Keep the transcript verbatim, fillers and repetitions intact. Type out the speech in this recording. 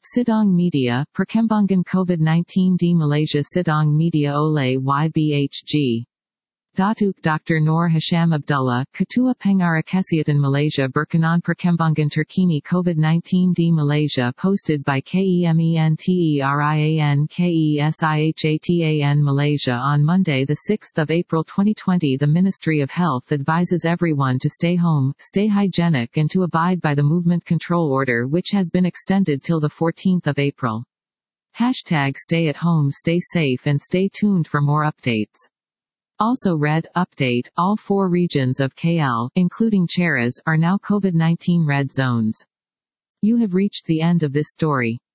Sidong Media, Perkembangan COVID nineteen di Malaysia. Sidong Media oleh Y B H G. Datuk Doctor Noor Hisham Abdullah, Ketua Pengarah Kesihatan Malaysia berkenaan Perkembangan terkini COVID nineteen di Malaysia, posted by KEMENTERIAN KESIHATAN Malaysia on Monday the sixth of April twenty twenty. The Ministry of Health advises everyone to stay home, stay hygienic and to abide by the movement control order, which has been extended till the fourteenth of April. Hashtag stay at home, stay safe and stay tuned for more updates. Also red, update, all four regions of K L, including Cheras, are now COVID nineteen red zones. You have reached the end of this story.